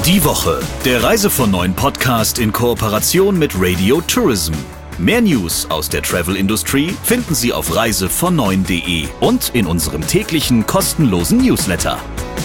Die Woche, der Reise von neuen Podcast in Kooperation mit Radio Tourism. Mehr News aus der Travel-Industrie finden Sie auf reisevonneun.de und in unserem täglichen kostenlosen Newsletter.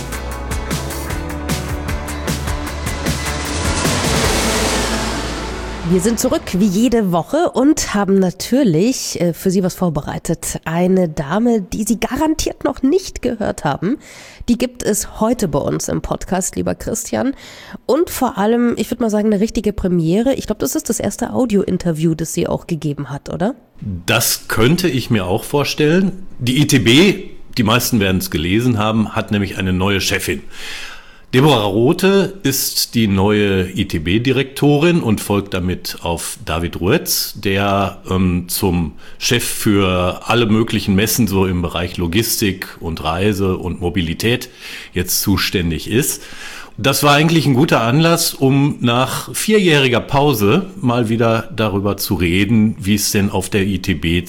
Wir sind zurück wie jede Woche und haben natürlich für Sie was vorbereitet. Eine Dame, die Sie garantiert noch nicht gehört haben, die gibt es heute bei uns im Podcast, lieber Christian. Und vor allem, ich würde mal sagen, eine richtige Premiere. Ich glaube, das ist das erste Audio-Interview, das sie auch gegeben hat, oder? Das könnte ich mir auch vorstellen. Die ITB, die meisten werden es gelesen haben, hat nämlich eine neue Chefin. Deborah Rothe ist die neue ITB-Direktorin und folgt damit auf David Ruetz, der zum Chef für alle möglichen Messen so im Bereich Logistik und Reise und Mobilität jetzt zuständig ist. Das war eigentlich ein guter Anlass, um nach 4-jähriger Pause mal wieder darüber zu reden, wie es denn auf der ITB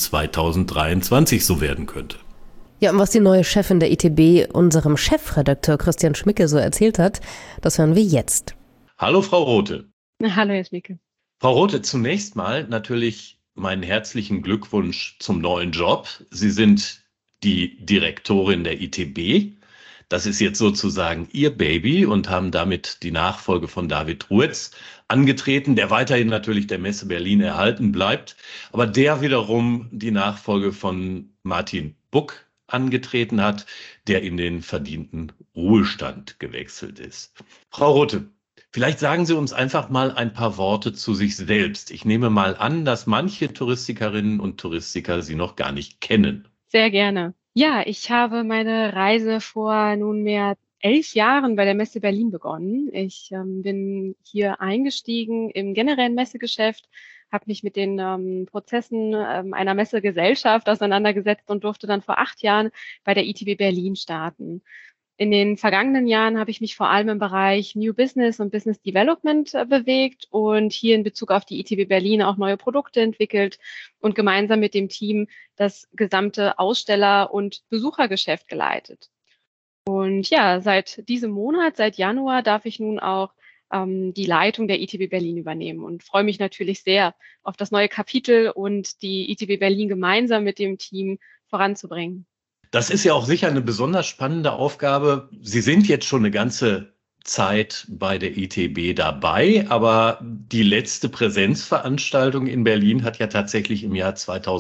2023 so werden könnte. Ja, und was die neue Chefin der ITB unserem Chefredakteur Christian Schmicke so erzählt hat, das hören wir jetzt. Hallo Frau Rothe. Hallo Herr Schmicke. Frau Rothe, zunächst mal natürlich meinen herzlichen Glückwunsch zum neuen Job. Sie sind die Direktorin der ITB. Das ist jetzt sozusagen Ihr Baby und haben damit die Nachfolge von David Ruetz angetreten, der weiterhin natürlich der Messe Berlin erhalten bleibt, aber der wiederum die Nachfolge von Martin Buck angetreten hat, der in den verdienten Ruhestand gewechselt ist. Frau Rothe, vielleicht sagen Sie uns einfach mal ein paar Worte zu sich selbst. Ich nehme mal an, dass manche Touristikerinnen und Touristiker Sie noch gar nicht kennen. Sehr gerne. Ja, ich habe meine Reise vor nunmehr 11 Jahren bei der Messe Berlin begonnen. Ich bin hier eingestiegen im generellen Messegeschäft, habe mich mit den Prozessen einer Messegesellschaft auseinandergesetzt und durfte dann vor 8 Jahren bei der ITB Berlin starten. In den vergangenen Jahren habe ich mich vor allem im Bereich New Business und Business Development bewegt und hier in Bezug auf die ITB Berlin auch neue Produkte entwickelt und gemeinsam mit dem Team das gesamte Aussteller- und Besuchergeschäft geleitet. Und ja, seit diesem Monat, seit Januar, darf ich nun auch die Leitung der ITB Berlin übernehmen und freue mich natürlich sehr auf das neue Kapitel und die ITB Berlin gemeinsam mit dem Team voranzubringen. Das ist ja auch sicher eine besonders spannende Aufgabe. Sie sind jetzt schon eine ganze Zeit bei der ITB dabei, aber die letzte Präsenzveranstaltung in Berlin hat ja tatsächlich im Jahr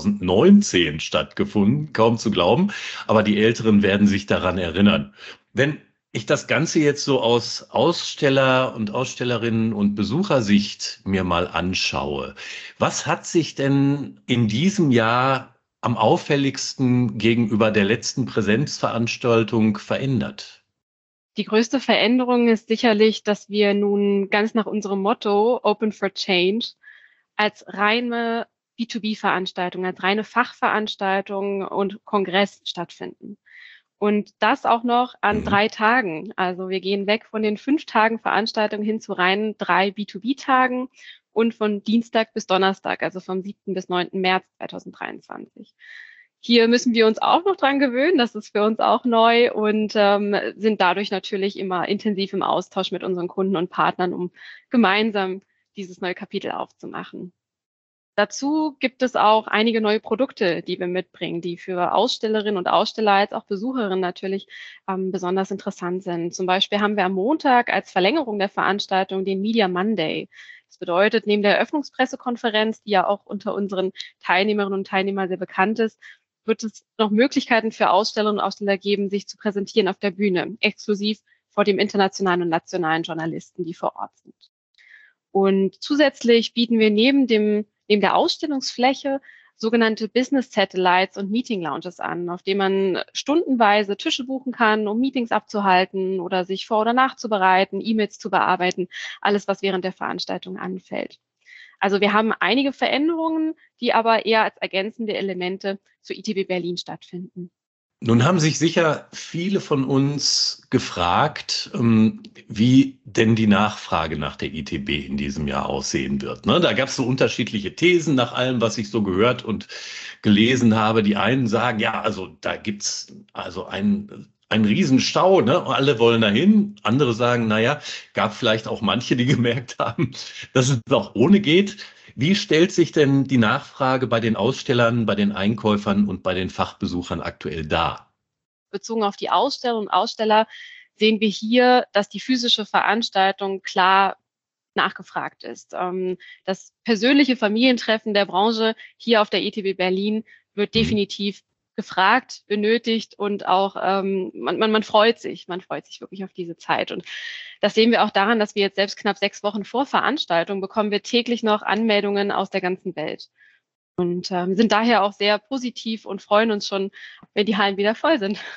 2019 stattgefunden, kaum zu glauben, aber die Älteren werden sich daran erinnern. Wenn ich das Ganze jetzt so aus Aussteller- und Ausstellerinnen- und Besuchersicht mir mal anschaue, was hat sich denn in diesem Jahr am auffälligsten gegenüber der letzten Präsenzveranstaltung verändert? Die größte Veränderung ist sicherlich, dass wir nun ganz nach unserem Motto Open for Change als reine B2B-Veranstaltung, als reine Fachveranstaltung und Kongress stattfinden. Und das auch noch an 3 Tagen. Also wir gehen weg von den 5 Tagen Veranstaltung hin zu reinen 3 B2B-Tagen und von Dienstag bis Donnerstag, also vom 7. bis 9. März 2023. Hier müssen wir uns auch noch dran gewöhnen, das ist für uns auch neu und sind dadurch natürlich immer intensiv im Austausch mit unseren Kunden und Partnern, um gemeinsam dieses neue Kapitel aufzumachen. Dazu gibt es auch einige neue Produkte, die wir mitbringen, die für Ausstellerinnen und Aussteller als auch Besucherinnen natürlich besonders interessant sind. Zum Beispiel haben wir am Montag als Verlängerung der Veranstaltung den Media Monday. Das bedeutet, neben der Eröffnungspressekonferenz, die ja auch unter unseren Teilnehmerinnen und Teilnehmern sehr bekannt ist, wird es noch Möglichkeiten für Ausstellerinnen und Aussteller geben, sich zu präsentieren auf der Bühne, exklusiv vor dem internationalen und nationalen Journalisten, die vor Ort sind. Und zusätzlich bieten wir neben der Ausstellungsfläche sogenannte Business Satellites und Meeting Lounges an, auf denen man stundenweise Tische buchen kann, um Meetings abzuhalten oder sich vor- oder nachzubereiten, E-Mails zu bearbeiten, alles, was während der Veranstaltung anfällt. Also wir haben einige Veränderungen, die aber eher als ergänzende Elemente zur ITB Berlin stattfinden. Nun haben sich sicher viele von uns gefragt, wie denn die Nachfrage nach der ITB in diesem Jahr aussehen wird. Da gab es so unterschiedliche Thesen nach allem, was ich so gehört und gelesen habe. Die einen sagen, ja, also da gibt's also ein ein Riesenstau, ne? Alle wollen dahin. Andere sagen, naja, gab vielleicht auch manche, die gemerkt haben, dass es auch ohne geht. Wie stellt sich denn die Nachfrage bei den Ausstellern, bei den Einkäufern und bei den Fachbesuchern aktuell dar? Bezogen auf die Ausstellerinnen und Aussteller sehen wir hier, dass die physische Veranstaltung klar nachgefragt ist. Das persönliche Familientreffen der Branche hier auf der ITB Berlin wird definitiv gefragt, benötigt und auch man freut sich wirklich auf diese Zeit. Und das sehen wir auch daran, dass wir jetzt selbst knapp 6 Wochen vor Veranstaltung bekommen wir täglich noch Anmeldungen aus der ganzen Welt. Und sind daher auch sehr positiv und freuen uns schon, wenn die Hallen wieder voll sind.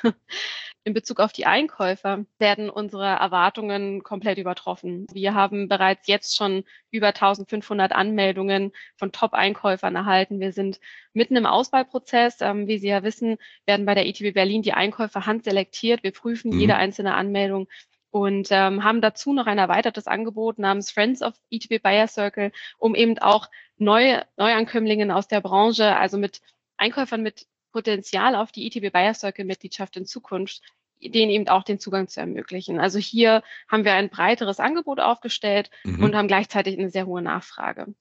In Bezug auf die Einkäufer werden unsere Erwartungen komplett übertroffen. Wir haben bereits jetzt schon über 1500 Anmeldungen von Top-Einkäufern erhalten. Wir sind mitten im Auswahlprozess. Wie Sie ja wissen, werden bei der ITB Berlin die Einkäufer handselektiert. Wir prüfen jede einzelne Anmeldung und haben dazu noch ein erweitertes Angebot namens Friends of ITB Buyer Circle, um eben auch Neuankömmlingen aus der Branche, also mit Einkäufern mit Potenzial auf die ITB Buyer Circle Mitgliedschaft in Zukunft, denen eben auch den Zugang zu ermöglichen. Also hier haben wir ein breiteres Angebot aufgestellt und haben gleichzeitig eine sehr hohe Nachfrage.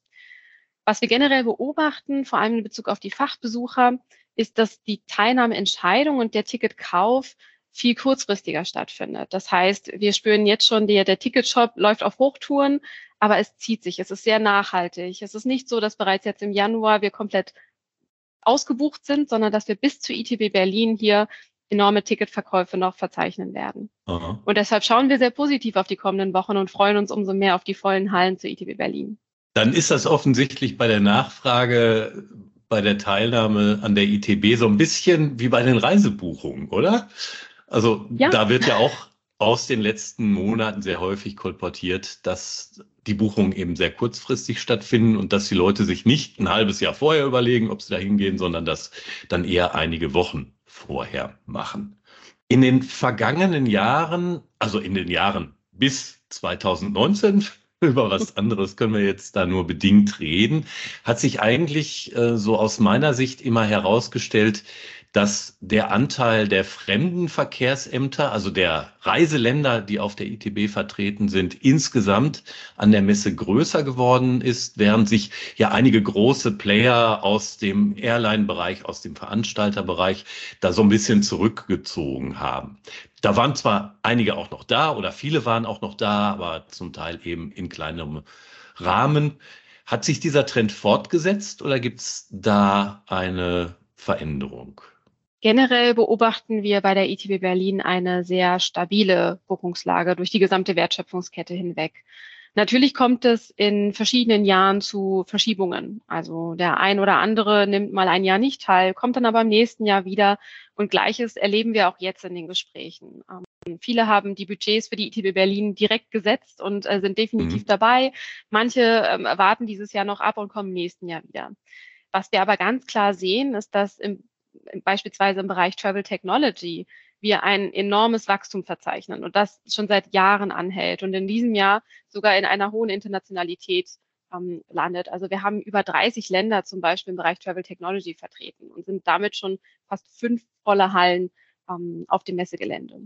Was wir generell beobachten, vor allem in Bezug auf die Fachbesucher, ist, dass die Teilnahmeentscheidung und der Ticketkauf viel kurzfristiger stattfindet. Das heißt, wir spüren jetzt schon, der Ticketshop läuft auf Hochtouren, aber es zieht sich, es ist sehr nachhaltig. Es ist nicht so, dass bereits jetzt im Januar wir komplett ausgebucht sind, sondern dass wir bis zur ITB Berlin hier enorme Ticketverkäufe noch verzeichnen werden. Aha. Und deshalb schauen wir sehr positiv auf die kommenden Wochen und freuen uns umso mehr auf die vollen Hallen zur ITB Berlin. Dann ist das offensichtlich bei der Nachfrage, bei der Teilnahme an der ITB so ein bisschen wie bei den Reisebuchungen, oder? Also Ja. Da wird ja auch aus den letzten Monaten sehr häufig kolportiert, dass die Buchungen eben sehr kurzfristig stattfinden und dass die Leute sich nicht ein halbes Jahr vorher überlegen, ob sie da hingehen, sondern das dann eher einige Wochen vorher machen. In den vergangenen Jahren, also in den Jahren bis 2019, über was anderes können wir jetzt da nur bedingt reden, hat sich eigentlich so aus meiner Sicht immer herausgestellt, dass der Anteil der Fremdenverkehrsämter, also der Reiseländer, die auf der ITB vertreten sind, insgesamt an der Messe größer geworden ist, während sich ja einige große Player aus dem Airline-Bereich, aus dem Veranstalterbereich da so ein bisschen zurückgezogen haben. Da waren zwar einige auch noch da oder viele waren auch noch da, aber zum Teil eben in kleinerem Rahmen. Hat sich dieser Trend fortgesetzt oder gibt es da eine Veränderung? Generell beobachten wir bei der ITB Berlin eine sehr stabile Buchungslage durch die gesamte Wertschöpfungskette hinweg. Natürlich kommt es in verschiedenen Jahren zu Verschiebungen. Also der ein oder andere nimmt mal ein Jahr nicht teil, kommt dann aber im nächsten Jahr wieder. Und Gleiches erleben wir auch jetzt in den Gesprächen. Viele haben die Budgets für die ITB Berlin direkt gesetzt und sind definitiv dabei. Manche warten dieses Jahr noch ab und kommen im nächsten Jahr wieder. Was wir aber ganz klar sehen, ist, dass beispielsweise im Bereich Travel Technology wir ein enormes Wachstum verzeichnen und das schon seit Jahren anhält und in diesem Jahr sogar in einer hohen Internationalität landet. Also wir haben über 30 Länder zum Beispiel im Bereich Travel Technology vertreten und sind damit schon fast 5 volle Hallen auf dem Messegelände.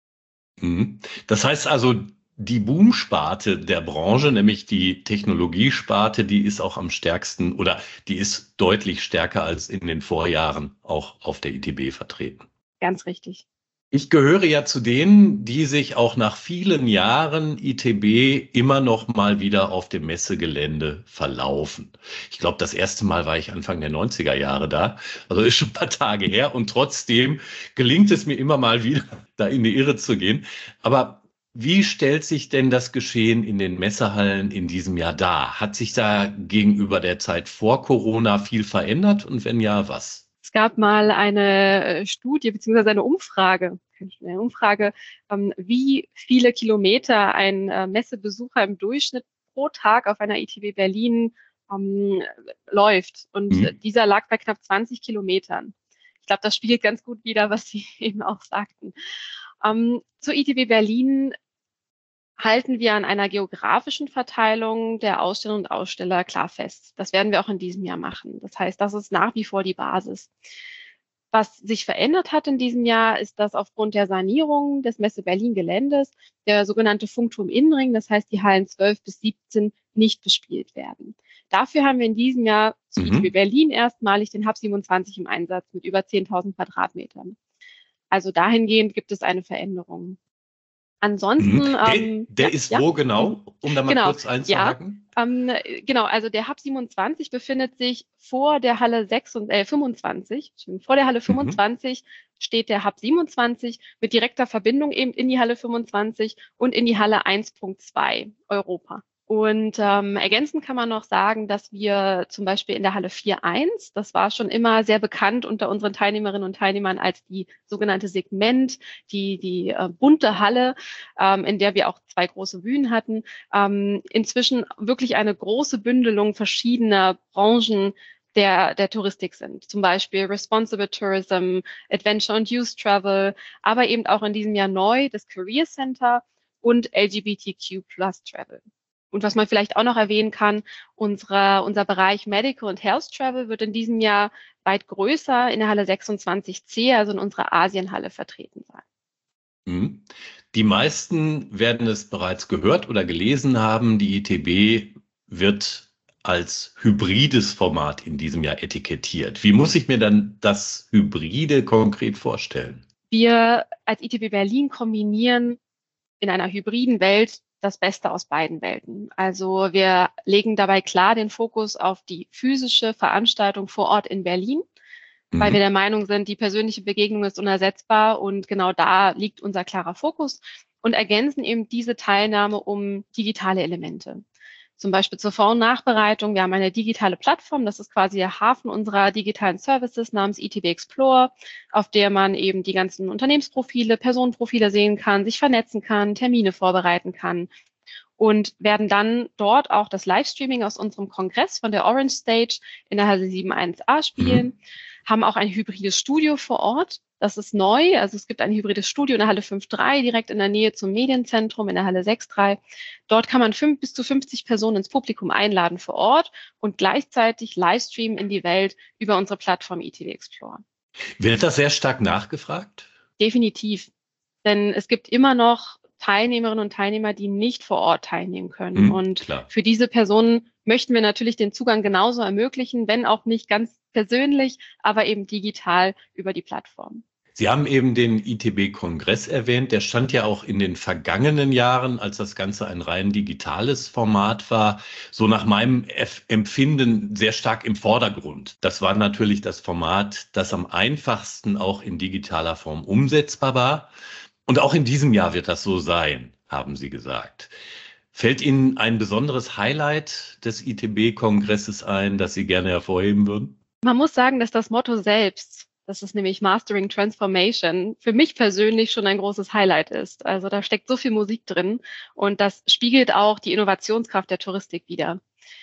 Das heißt also, die Boomsparte der Branche, nämlich die Technologiesparte, die ist auch am stärksten oder die ist deutlich stärker als in den Vorjahren auch auf der ITB vertreten. Ganz richtig. Ich gehöre ja zu denen, die sich auch nach vielen Jahren ITB immer noch mal wieder auf dem Messegelände verlaufen. Ich glaube, das erste Mal war ich Anfang der 90er Jahre da, also ist schon ein paar Tage her und trotzdem gelingt es mir immer mal wieder, da in die Irre zu gehen. Aber wie stellt sich denn das Geschehen in den Messehallen in diesem Jahr dar? Hat sich da gegenüber der Zeit vor Corona viel verändert und wenn ja, was? Es gab mal eine Studie bzw. eine Umfrage, wie viele Kilometer ein Messebesucher im Durchschnitt pro Tag auf einer ITB Berlin läuft. Und dieser lag bei knapp 20 Kilometern. Ich glaube, das spiegelt ganz gut wider, was Sie eben auch sagten. Zur ITB Berlin halten wir an einer geografischen Verteilung der Ausstellerinnen und Aussteller klar fest. Das werden wir auch in diesem Jahr machen. Das heißt, das ist nach wie vor die Basis. Was sich verändert hat in diesem Jahr, ist, dass aufgrund der Sanierung des Messe Berlin-Geländes der sogenannte Funkturm-Innenring, das heißt die Hallen 12 bis 17, nicht bespielt werden. Dafür haben wir in diesem Jahr zu ITB Berlin erstmalig den Hub 27 im Einsatz mit über 10.000 Quadratmetern. Also dahingehend gibt es eine Veränderung. Ansonsten. Der ist wo genau, um da mal kurz einzuhaken? Genau, also der Hub 27 befindet sich vor der Halle 25. Vor der Halle 25 steht der Hub 27 mit direkter Verbindung eben in die Halle 25 und in die Halle 1.2 Europa. Und ergänzend kann man noch sagen, dass wir zum Beispiel in der Halle 4.1, das war schon immer sehr bekannt unter unseren Teilnehmerinnen und Teilnehmern als die sogenannte Segment, die bunte Halle, in der wir auch 2 große Bühnen hatten, inzwischen wirklich eine große Bündelung verschiedener Branchen der Touristik sind. Zum Beispiel Responsible Tourism, Adventure and Youth Travel, aber eben auch in diesem Jahr neu das Career Center und LGBTQ+ Travel. Und was man vielleicht auch noch erwähnen kann, unser Bereich Medical und Health Travel wird in diesem Jahr weit größer in der Halle 26C, also in unserer Asienhalle vertreten sein. Die meisten werden es bereits gehört oder gelesen haben. Die ITB wird als hybrides Format in diesem Jahr etikettiert. Wie muss ich mir dann das Hybride konkret vorstellen? Wir als ITB Berlin kombinieren in einer hybriden Welt das Beste aus beiden Welten. Also wir legen dabei klar den Fokus auf die physische Veranstaltung vor Ort in Berlin, weil wir der Meinung sind, die persönliche Begegnung ist unersetzbar und genau da liegt unser klarer Fokus und ergänzen eben diese Teilnahme um digitale Elemente. Zum Beispiel zur Vor- und Nachbereitung. Wir haben eine digitale Plattform, das ist quasi der Hafen unserer digitalen Services namens ITB Explore, auf der man eben die ganzen Unternehmensprofile, Personenprofile sehen kann, sich vernetzen kann, Termine vorbereiten kann und werden dann dort auch das Livestreaming aus unserem Kongress von der Orange Stage in der Halle 7.1a spielen, haben auch ein hybrides Studio vor Ort. Das ist neu, also es gibt ein hybrides Studio in der Halle 5.3, direkt in der Nähe zum Medienzentrum in der Halle 6.3. Dort kann man bis zu 50 Personen ins Publikum einladen vor Ort und gleichzeitig Livestreamen in die Welt über unsere Plattform ITB Explore. Wird das sehr stark nachgefragt? Definitiv, denn es gibt immer noch Teilnehmerinnen und Teilnehmer, die nicht vor Ort teilnehmen können. Und für diese Personen möchten wir natürlich den Zugang genauso ermöglichen, wenn auch nicht ganz persönlich, aber eben digital über die Plattform. Sie haben eben den ITB-Kongress erwähnt. Der stand ja auch in den vergangenen Jahren, als das Ganze ein rein digitales Format war, so nach meinem Empfinden sehr stark im Vordergrund. Das war natürlich das Format, das am einfachsten auch in digitaler Form umsetzbar war. Und auch in diesem Jahr wird das so sein, haben Sie gesagt. Fällt Ihnen ein besonderes Highlight des ITB-Kongresses ein, das Sie gerne hervorheben würden? Man muss sagen, dass das Motto selbst, das ist nämlich Mastering Transformation, für mich persönlich schon ein großes Highlight ist. Also da steckt so viel Musik drin und das spiegelt auch die Innovationskraft der Touristik wider.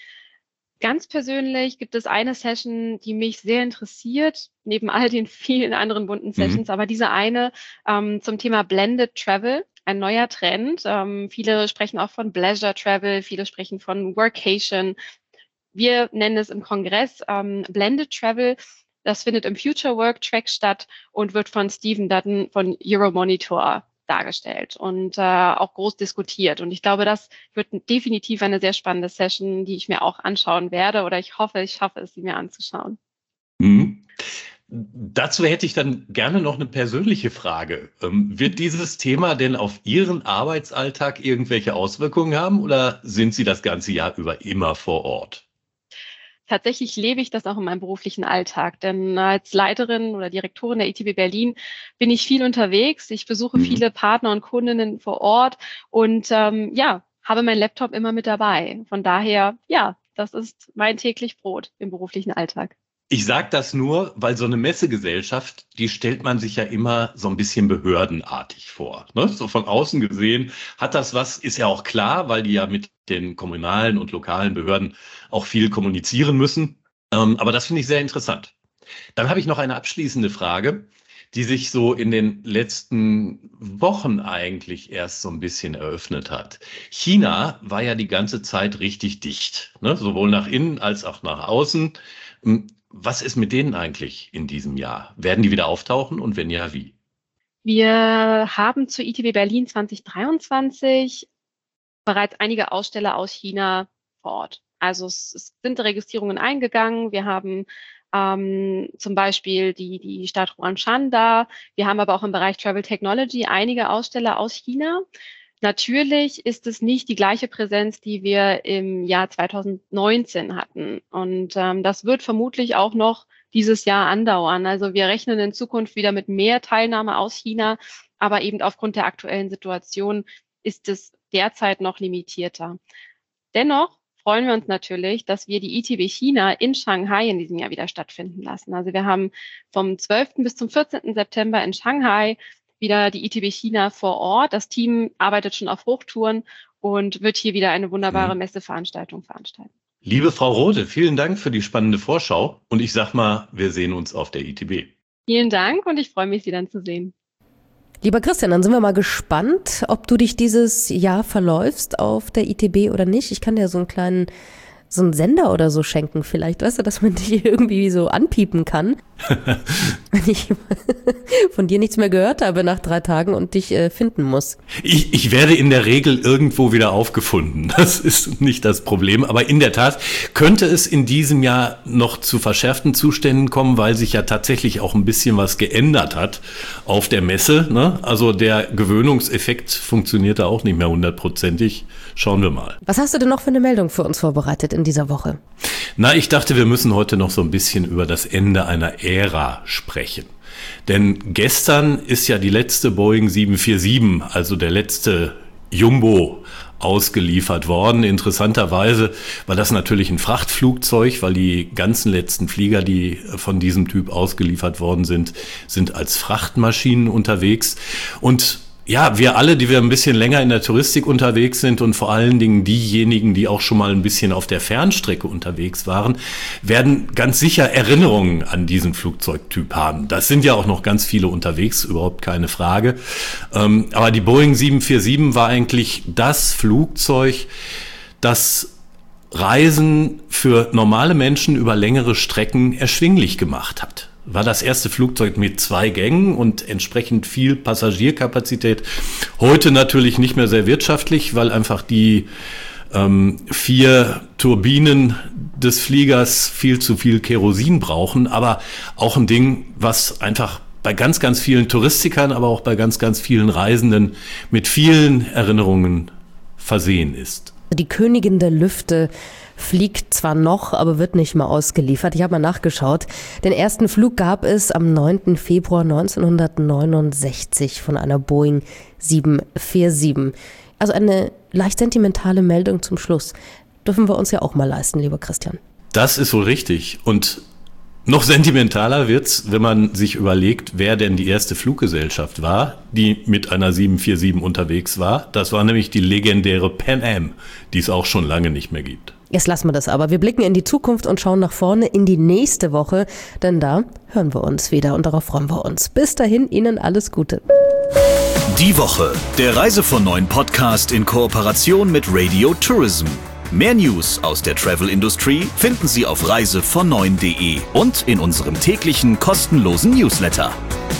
Ganz persönlich gibt es eine Session, die mich sehr interessiert, neben all den vielen anderen bunten Sessions, aber diese eine zum Thema Blended Travel, ein neuer Trend. Viele sprechen auch von Pleasure Travel, viele sprechen von Workation. Wir nennen es im Kongress Blended Travel. Das findet im Future Work Track statt und wird von Stephen Dutton von Euromonitor dargestellt und auch groß diskutiert. Und ich glaube, das wird definitiv eine sehr spannende Session, die ich mir auch anschauen werde oder ich hoffe, ich schaffe es, sie mir anzuschauen. Dazu hätte ich dann gerne noch eine persönliche Frage. Wird dieses Thema denn auf Ihren Arbeitsalltag irgendwelche Auswirkungen haben oder sind Sie das ganze Jahr über immer vor Ort? Tatsächlich lebe ich das auch in meinem beruflichen Alltag, denn als Leiterin oder Direktorin der ITB Berlin bin ich viel unterwegs. Ich besuche viele Partner und Kundinnen vor Ort und habe meinen Laptop immer mit dabei. Von daher, das ist mein täglich Brot im beruflichen Alltag. Ich sage das nur, weil so eine Messegesellschaft, die stellt man sich ja immer so ein bisschen behördenartig vor. Ne? So von außen gesehen hat das was, ist ja auch klar, weil die ja mit den kommunalen und lokalen Behörden auch viel kommunizieren müssen. Aber das finde ich sehr interessant. Dann habe ich noch eine abschließende Frage, die sich so in den letzten Wochen eigentlich erst so ein bisschen eröffnet hat. China war ja die ganze Zeit richtig dicht, ne? Sowohl nach innen als auch nach außen. Was ist mit denen eigentlich in diesem Jahr? Werden die wieder auftauchen und wenn ja, wie? Wir haben zur ITB Berlin 2023 bereits einige Aussteller aus China vor Ort. Also es sind Registrierungen eingegangen. Wir haben zum Beispiel die Stadt Huangshan da. Wir haben aber auch im Bereich Travel Technology einige Aussteller aus China. Natürlich ist es nicht die gleiche Präsenz, die wir im Jahr 2019 hatten. Und das wird vermutlich auch noch dieses Jahr andauern. Also wir rechnen in Zukunft wieder mit mehr Teilnahme aus China, aber eben aufgrund der aktuellen Situation ist es derzeit noch limitierter. Dennoch freuen wir uns natürlich, dass wir die ITB China in Shanghai in diesem Jahr wieder stattfinden lassen. Also wir haben vom 12. bis zum 14. September in Shanghai wieder die ITB China vor Ort. Das Team arbeitet schon auf Hochtouren und wird hier wieder eine wunderbare Messeveranstaltung veranstalten. Liebe Frau Rode, vielen Dank für die spannende Vorschau und ich sag mal, wir sehen uns auf der ITB. Vielen Dank und ich freue mich, Sie dann zu sehen. Lieber Christian, dann sind wir mal gespannt, ob du dich dieses Jahr verläufst auf der ITB oder nicht. Ich kann dir so einen Sender oder so schenken vielleicht, weißt du, dass man dich irgendwie so anpiepen kann. Wenn ich von dir nichts mehr gehört habe nach 3 Tagen und dich finden muss. Ich werde in der Regel irgendwo wieder aufgefunden. Das ist nicht das Problem. Aber in der Tat könnte es in diesem Jahr noch zu verschärften Zuständen kommen, weil sich ja tatsächlich auch ein bisschen was geändert hat auf der Messe. Ne? Also der Gewöhnungseffekt funktioniert da auch nicht mehr 100%ig. Schauen wir mal. Was hast du denn noch für eine Meldung für uns vorbereitet in dieser Woche? Na, ich dachte, wir müssen heute noch so ein bisschen über das Ende einer Ära sprechen. Denn gestern ist ja die letzte Boeing 747, also der letzte Jumbo, ausgeliefert worden. Interessanterweise war das natürlich ein Frachtflugzeug, weil die ganzen letzten Flieger, die von diesem Typ ausgeliefert worden sind als Frachtmaschinen unterwegs. Und ja, wir alle, die wir ein bisschen länger in der Touristik unterwegs sind und vor allen Dingen diejenigen, die auch schon mal ein bisschen auf der Fernstrecke unterwegs waren, werden ganz sicher Erinnerungen an diesen Flugzeugtyp haben. Das sind ja auch noch ganz viele unterwegs, überhaupt keine Frage. Aber die Boeing 747 war eigentlich das Flugzeug, das Reisen für normale Menschen über längere Strecken erschwinglich gemacht hat. War das erste Flugzeug mit 2 Gängen und entsprechend viel Passagierkapazität. Heute natürlich nicht mehr sehr wirtschaftlich, weil einfach die 4 Turbinen des Fliegers viel zu viel Kerosin brauchen. Aber auch ein Ding, was einfach bei ganz, ganz vielen Touristikern, aber auch bei ganz, ganz vielen Reisenden mit vielen Erinnerungen versehen ist. Die Königin der Lüfte fliegt zwar noch, aber wird nicht mehr ausgeliefert. Ich habe mal nachgeschaut. Den ersten Flug gab es am 9. Februar 1969 von einer Boeing 747. Also eine leicht sentimentale Meldung zum Schluss. Dürfen wir uns ja auch mal leisten, lieber Christian. Das ist wohl richtig. Und noch sentimentaler wird's, wenn man sich überlegt, wer denn die erste Fluggesellschaft war, die mit einer 747 unterwegs war. Das war nämlich die legendäre Pan Am, die es auch schon lange nicht mehr gibt. Jetzt lassen wir das aber. Wir blicken in die Zukunft und schauen nach vorne in die nächste Woche, denn da hören wir uns wieder und darauf freuen wir uns. Bis dahin, Ihnen alles Gute. Die Woche, der Reise von 9 Podcast in Kooperation mit Radio Tourism. Mehr News aus der Travel Industry finden Sie auf reisevon9.de und in unserem täglichen kostenlosen Newsletter.